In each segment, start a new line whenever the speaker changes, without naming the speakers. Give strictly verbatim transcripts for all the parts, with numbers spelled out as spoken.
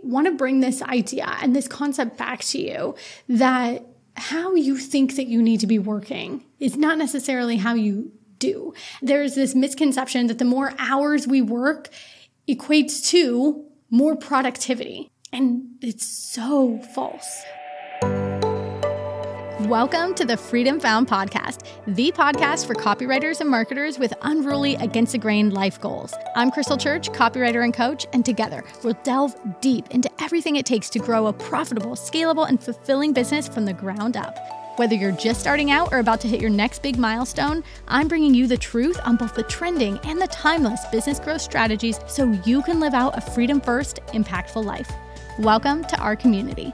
want to bring this idea and this concept back to you that how you think that you need to be working is not necessarily how you do. There's this misconception that the more hours we work equates to more productivity. And it's so false. Welcome to the Freedom Found Podcast, the podcast for copywriters and marketers with unruly, against-the-grain life goals. I'm Crystal Church, copywriter and coach, and together we'll delve deep into everything it takes to grow a profitable, scalable, and fulfilling business from the ground up. Whether you're just starting out or about to hit your next big milestone, I'm bringing you the truth on both the trending and the timeless business growth strategies so you can live out a freedom-first, impactful life. Welcome to our community.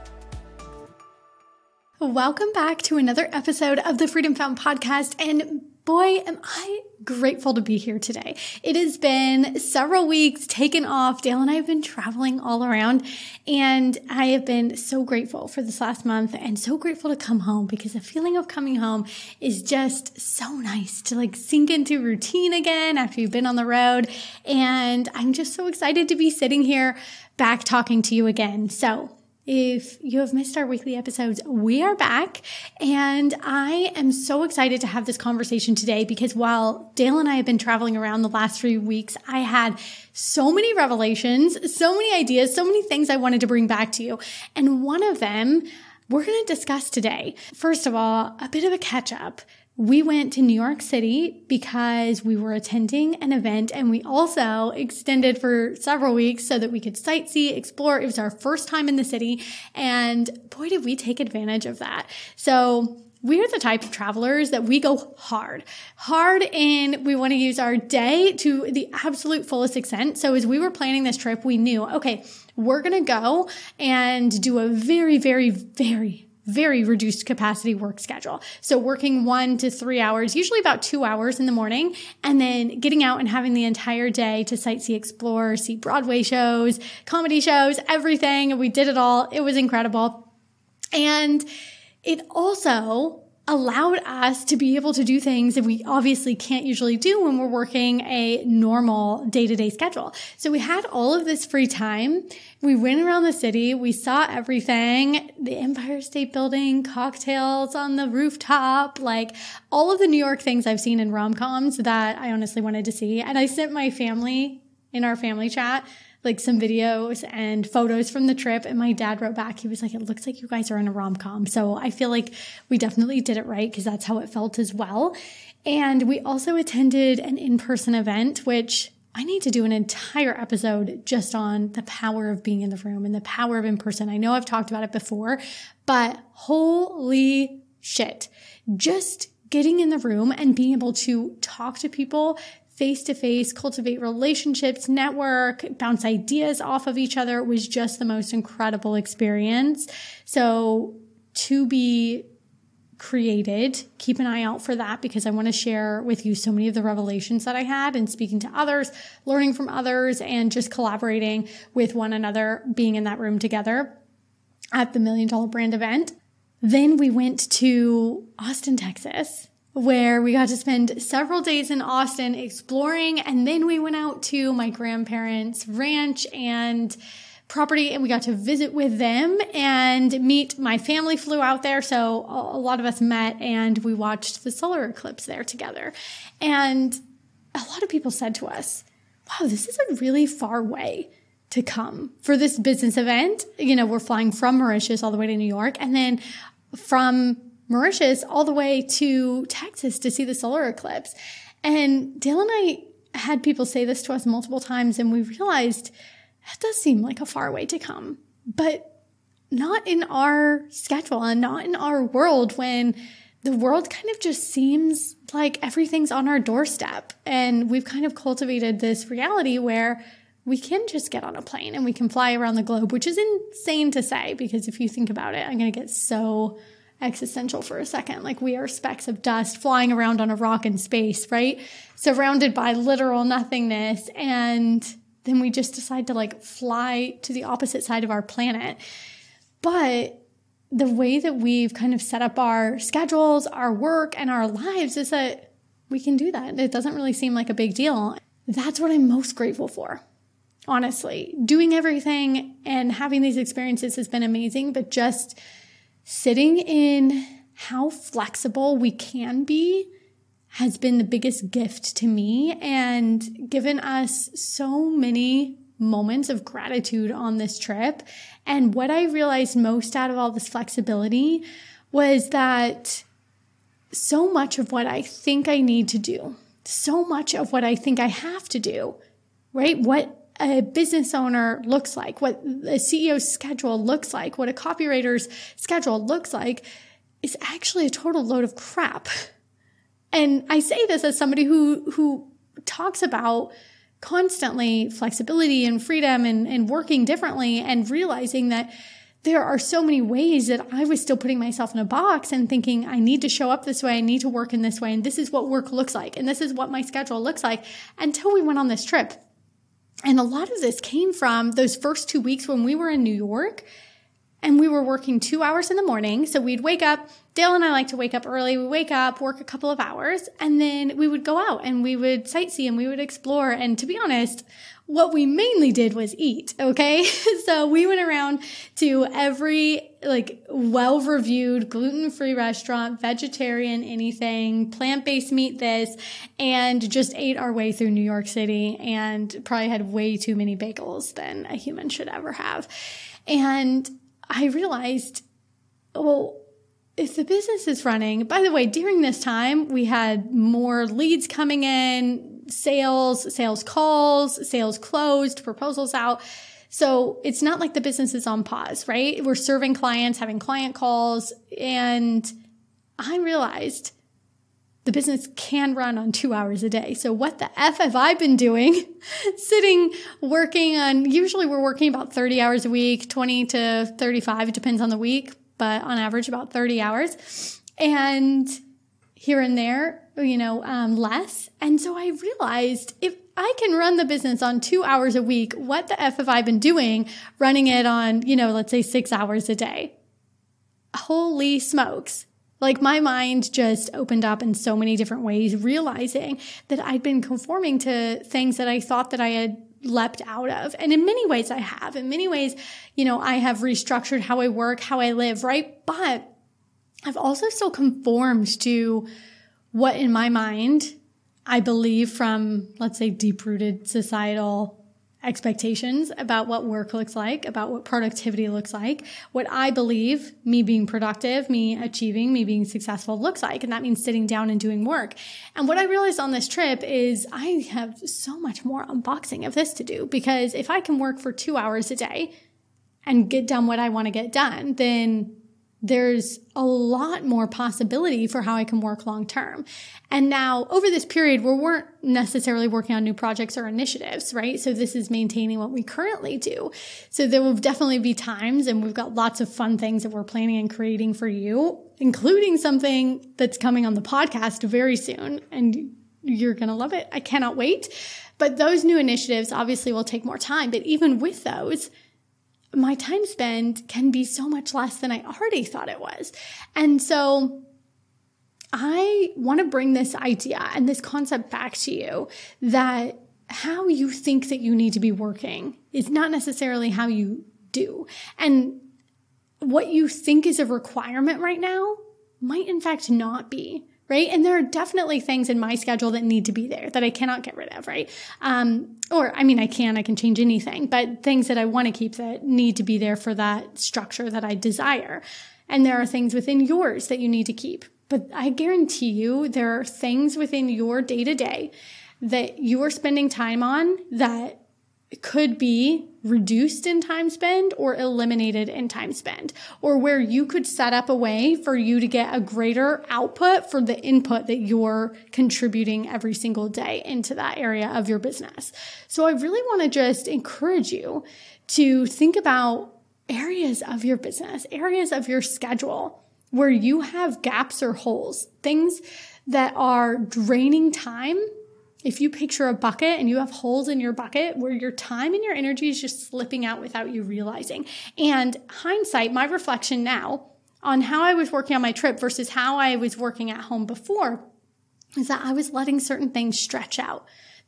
Welcome back to another episode of the Freedom Found Podcast, and boy, am I grateful to be here today. It has been several weeks taken off. Dale and I have been traveling all around, and I have been so grateful for this last month and so grateful to come home because the feeling of coming home is just so nice to like sink into routine again after you've been on the road. And I'm just so excited to be sitting here back talking to you again. So if you have missed our weekly episodes, we are back, and I am so excited to have this conversation today because while Dale and I have been traveling around the last few weeks, I had so many revelations, so many ideas, so many things I wanted to bring back to you. And one of them we're going to discuss today. First of all, a bit of a catch up. We went to New York City because we were attending an event, and we also extended for several weeks so that we could sightsee, explore. It was our first time in the city, and boy, did we take advantage of that. So we are the type of travelers that we go hard, hard in, we want to use our day to the absolute fullest extent. So as we were planning this trip, we knew, okay, we're going to go and do a very, very, very very reduced capacity work schedule. So working one to three hours, usually about two hours in the morning, and then getting out and having the entire day to sightsee, explore, see Broadway shows, comedy shows, everything. We did it all. It was incredible. And it also allowed us to be able to do things that we obviously can't usually do when we're working a normal day-to-day schedule. So we had all of this free time. We went around the city. We saw everything, the Empire State Building, cocktails on the rooftop, like all of the New York things I've seen in rom-coms that I honestly wanted to see. And I sent my family in our family chat like some videos and photos from the trip. And my dad wrote back, he was like, it looks like you guys are in a rom-com. So I feel like we definitely did it right because that's how it felt as well. And we also attended an in-person event, which I need to do an entire episode just on the power of being in the room and the power of in-person. I know I've talked about it before, but holy shit, just getting in the room and being able to talk to people face-to-face, cultivate relationships, network, bounce ideas off of each other was just the most incredible experience. So to be created, keep an eye out for that because I want to share with you so many of the revelations that I had and speaking to others, learning from others, and just collaborating with one another, being in that room together at the Million Dollar Brand event. Then we went to Austin, Texas, where we got to spend several days in Austin exploring. And then we went out to my grandparents' ranch and property, and we got to visit with them and meet. My family flew out there. So a lot of us met and we watched the solar eclipse there together. And a lot of people said to us, wow, this is a really far way to come for this business event. You know, we're flying from Mauritius all the way to New York, and then from Mauritius all the way to Texas to see the solar eclipse. And Dale and I had people say this to us multiple times, and we realized that does seem like a far way to come, but not in our schedule and not in our world when the world kind of just seems like everything's on our doorstep. And we've kind of cultivated this reality where we can just get on a plane and we can fly around the globe, which is insane to say because if you think about it, I'm going to get so existential for a second. Like we are specks of dust flying around on a rock in space, right? Surrounded by literal nothingness. And then we just decide to like fly to the opposite side of our planet. But the way that we've kind of set up our schedules, our work, and our lives is that we can do that. It doesn't really seem like a big deal. That's what I'm most grateful for. honestly. Doing everything and having these experiences has been amazing, but just sitting in how flexible we can be has been the biggest gift to me and given us so many moments of gratitude on this trip. And what I realized most out of all this flexibility was that so much of what I think I need to do, so much of what I think I have to do, right? What a business owner looks like, what a C E O's schedule looks like, what a copywriter's schedule looks like is actually a total load of crap. And I say this as somebody who, who talks about constantly flexibility and freedom and, and working differently and realizing that there are so many ways that I was still putting myself in a box and thinking I need to show up this way, I need to work in this way, and this is what work looks like, and this is what my schedule looks like until we went on this trip. And a lot of this came from those first two weeks when we were in New York and we were working two hours in the morning. So we'd wake up, Dale and I like to wake up early. We wake up, work a couple of hours, and then we would go out and we would sightsee and we would explore. And to be honest, what we mainly did was eat, okay? So we went around to every like well-reviewed gluten-free restaurant, vegetarian anything, plant-based meat this, and just ate our way through New York City and probably had way too many bagels than a human should ever have. And I realized, well, if the business is running, by the way, during this time, we had more leads coming in, sales, sales calls, sales closed, proposals out. So it's not like the business is on pause, right? We're serving clients, having client calls. And I realized the business can run on two hours a day. So what the F have I been doing? Sitting, working on, usually we're working about thirty hours a week, twenty to thirty-five. It depends on the week, but on average about thirty hours. And here and there, you know, um, less. And so I realized if I can run the business on two hours a week, what the F have I been doing running it on, you know, let's say six hours a day? Holy smokes. Like my mind just opened up in so many different ways, realizing that I'd been conforming to things that I thought that I had leapt out of. And in many ways I have. In many ways, you know, I have restructured how I work, how I live, right? But I've also still conformed to what in my mind I believe from, let's say, deep-rooted societal expectations about what work looks like, about what productivity looks like, what I believe me being productive, me achieving, me being successful looks like. And that means sitting down and doing work. And what I realized on this trip is I have so much more unboxing of this to do, because if I can work for two hours a day and get done what I want to get done, then there's a lot more possibility for how I can work long term. And now over this period, we weren't necessarily working on new projects or initiatives, right? So this is maintaining what we currently do. So there will definitely be times, and we've got lots of fun things that we're planning and creating for you, including something that's coming on the podcast very soon. And you're going to love it. I cannot wait. But those new initiatives obviously will take more time. But even with those, my time spent can be so much less than I already thought it was. And so I want to bring this idea and this concept back to you, that how you think that you need to be working is not necessarily how you do. And what you think is a requirement right now might in fact not be. Right? And there are definitely things in my schedule that need to be there that I cannot get rid of, right? Um, or, I mean, I can, I can change anything, but things that I want to keep that need to be there for that structure that I desire. And there are things within yours that you need to keep. But I guarantee you there are things within your day-to-day that you are spending time on that could be reduced in time spent or eliminated in time spent, or where you could set up a way for you to get a greater output for the input that you're contributing every single day into that area of your business. So I really want to just encourage you to think about areas of your business, areas of your schedule where you have gaps or holes, things that are draining time. If you picture a bucket and you have holes in your bucket where your time and your energy is just slipping out without you realizing. And hindsight, my reflection now on how I was working on my trip versus how I was working at home before is that I was letting certain things stretch out.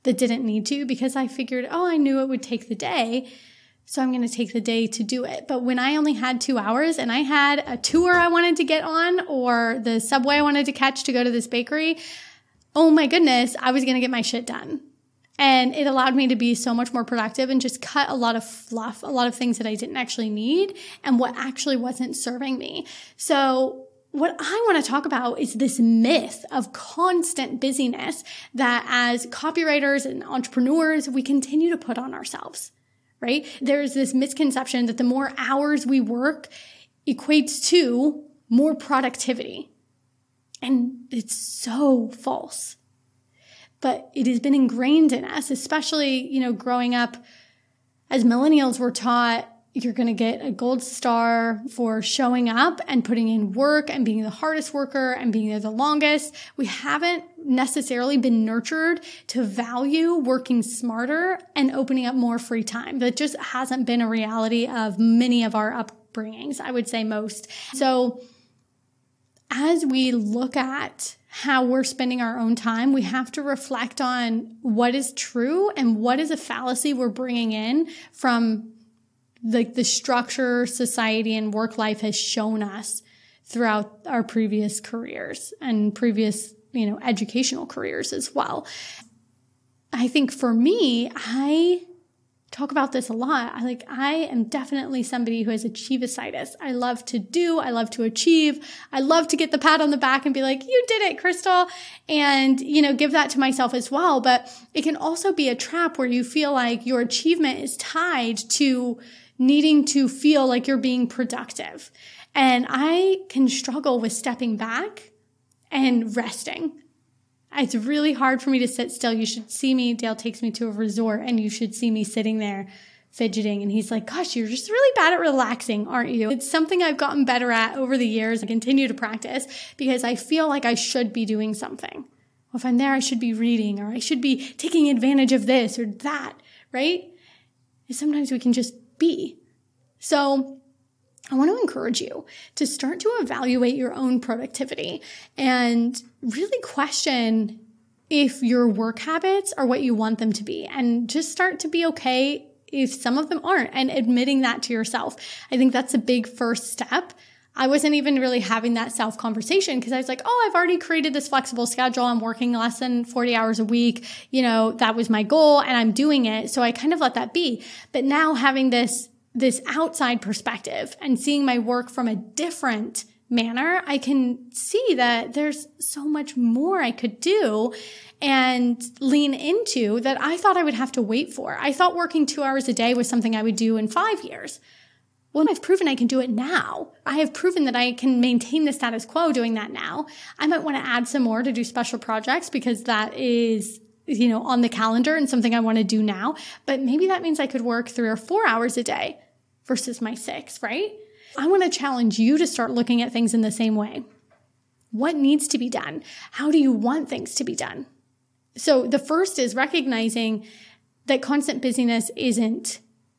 that didn't need to because I figured, oh, I knew it would take the day, so I'm going to take the day to do it. But when I only had two hours and I had a tour I wanted to get on or the subway I wanted to catch to go to this bakery, oh my goodness, I was going to get my shit done. And it allowed me to be so much more productive and just cut a lot of fluff, a lot of things that I didn't actually need and what actually wasn't serving me. So what I want to talk about is this myth of constant busyness that as copywriters and entrepreneurs, we continue to put on ourselves. Right? There's this misconception that the more hours we work equates to more productivity. And it's so false. But it has been ingrained in us, especially, you know, growing up as millennials, we're taught you're going to get a gold star for showing up and putting in work and being the hardest worker and being there the longest. We haven't necessarily been nurtured to value working smarter and opening up more free time. That just hasn't been a reality of many of our upbringings, I would say most. So as we look at how we're spending our own time, we have to reflect on what is true and what is a fallacy we're bringing in from like the structure society and work life has shown us throughout our previous careers and previous, you know, educational careers as well. I think for me, I talk about this a lot. I like, I am definitely somebody who has achievisitis. I love to do, I love to achieve. I love to get the pat on the back and be like, you did it, Crystal. And, you know, give that to myself as well. But it can also be a trap where you feel like your achievement is tied to needing to feel like you're being productive. And I can struggle with stepping back and resting. It's really hard for me to sit still. You should see me. Dale takes me to a resort and you should see me sitting there fidgeting. And he's like, gosh, you're just really bad at relaxing, aren't you? It's something I've gotten better at over the years. I continue to practice because I feel like I should be doing something. Well, if I'm there, I should be reading or I should be taking advantage of this or that, right? And sometimes we can just be. So I want to encourage you to start to evaluate your own productivity and really question if your work habits are what you want them to be, and just start to be okay if some of them aren't, and admitting that to yourself. I think that's a big first step. I wasn't even really having that self-conversation because I was like, oh, I've already created this flexible schedule. I'm working less than forty hours a week. You know, that was my goal and I'm doing it. So I kind of let that be. But now having this this outside perspective and seeing my work from a different manner, I can see that there's so much more I could do and lean into that I thought I would have to wait for. I thought working two hours a day was something I would do in five years. Well, I've proven I can do it now. I have proven that I can maintain the status quo doing that now. I might want to add some more to do special projects because that is, you know, on the calendar and something I want to do now. But maybe that means I could work three or four hours a day versus my six, right? I want to challenge you to start looking at things in the same way. What needs to be done? How do you want things to be done? So the first is recognizing that constant busyness isn't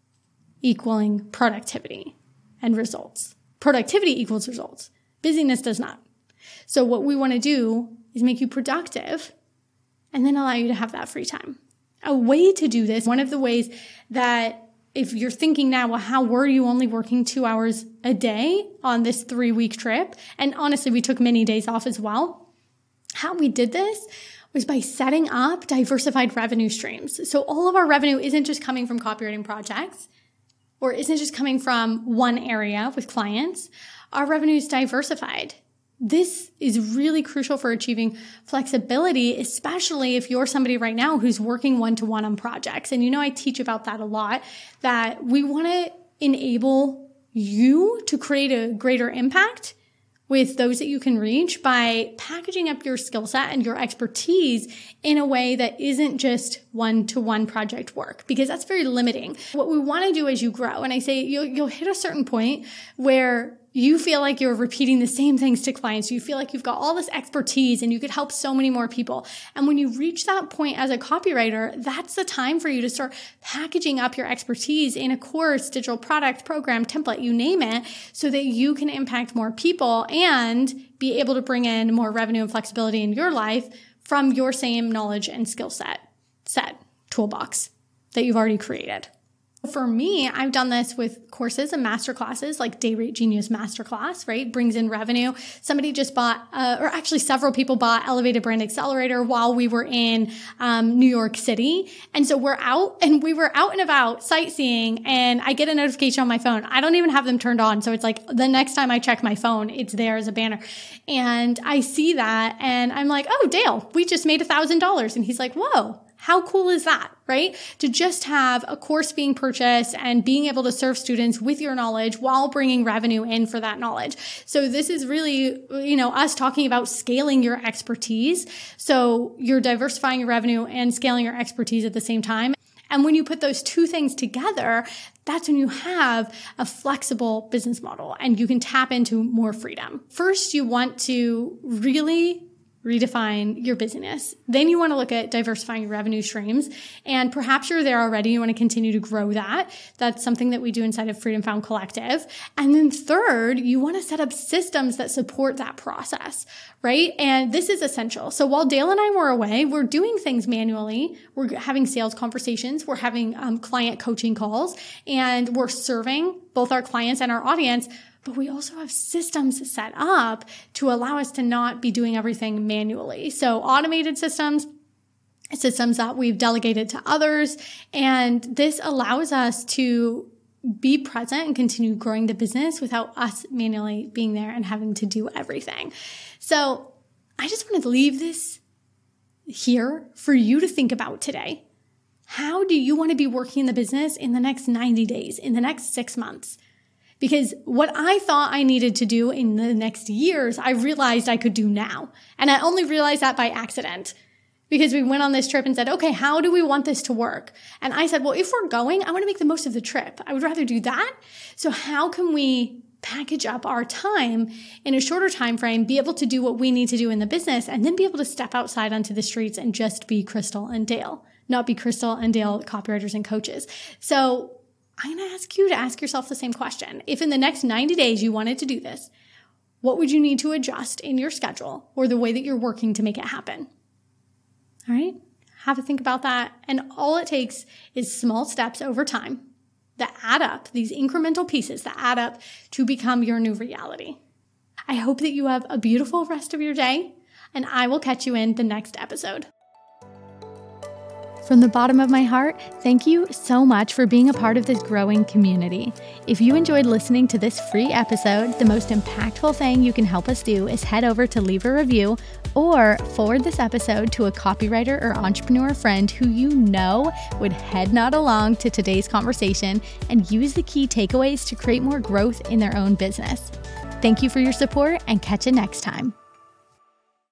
equaling productivity and results. Productivity equals results. Busyness does not. So what we want to do is make you productive and then allow you to have that free time. A way to do this, one of the ways that if you're thinking now, well, how were you only working two hours a day on this three week trip? And honestly, we took many days off as well. How we did this was by setting up diversified revenue streams. So all of our revenue isn't just coming from copywriting projects or isn't just coming from one area with clients. Our revenue is diversified. This is really crucial for achieving flexibility, especially if you're somebody right now who's working one-to-one on projects. And you know, I teach about that a lot, that we want to enable you to create a greater impact with those that you can reach by packaging up your skill set and your expertise in a way that isn't just one-to-one project work, because that's very limiting. What we want to do as you grow, and I say you'll, you'll hit a certain point where you feel like you're repeating the same things to clients. You feel like you've got all this expertise and you could help so many more people. And when you reach that point as a copywriter, that's the time for you to start packaging up your expertise in a course, digital product, program, template, you name it, so that you can impact more people and be able to bring in more revenue and flexibility in your life from your same knowledge and skill set. set toolbox that you've already created. For me, I've done this with courses and masterclasses like Day Rate Genius Masterclass, right? Brings in revenue. Somebody just bought, uh, or actually several people bought Elevated Brand Accelerator while we were in um, New York City. And so we're out and we were out and about sightseeing, and I get a notification on my phone. I don't even have them turned on. So it's like the next time I check my phone, it's there as a banner. And I see that and I'm like, oh, Dale, we just made a thousand dollars. And he's like, whoa. How cool is that, right? To just have a course being purchased and being able to serve students with your knowledge while bringing revenue in for that knowledge. So this is really, you know, us talking about scaling your expertise. So you're diversifying your revenue and scaling your expertise at the same time. And when you put those two things together, that's when you have a flexible business model and you can tap into more freedom. First, you want to really redefine your business. Then you want to look at diversifying your revenue streams. And perhaps you're there already. You want to continue to grow that. That's something that we do inside of Freedom Found Collective. And then third, you want to set up systems that support that process, right? And this is essential. So while Dale and I were away, we're doing things manually. We're having sales conversations. We're having um, client coaching calls, and we're serving both our clients and our audience. But we also have systems set up to allow us to not be doing everything manually. So automated systems, systems that we've delegated to others. And this allows us to be present and continue growing the business without us manually being there and having to do everything. So I just want to leave this here for you to think about today. How do you want to be working in the business in the next ninety days, in the next six months? Because what I thought I needed to do in the next years, I realized I could do now. And I only realized that by accident because we went on this trip and said, okay, how do we want this to work? And I said, well, if we're going, I want to make the most of the trip. I would rather do that. So how can we package up our time in a shorter time frame, be able to do what we need to do in the business, and then be able to step outside onto the streets and just be Crystal and Dale, not be Crystal and Dale copywriters and coaches. So I'm going to ask you to ask yourself the same question. If in the next ninety days you wanted to do this, what would you need to adjust in your schedule or the way that you're working to make it happen? All right? Have a think about that. And all it takes is small steps over time that add up, these incremental pieces that add up to become your new reality. I hope that you have a beautiful rest of your day, and I will catch you in the next episode. From the bottom of my heart, thank you so much for being a part of this growing community. If you enjoyed listening to this free episode, the most impactful thing you can help us do is head over to leave a review or forward this episode to a copywriter or entrepreneur friend who you know would head nod along to today's conversation and use the key takeaways to create more growth in their own business. Thank you for your support, and catch you next time.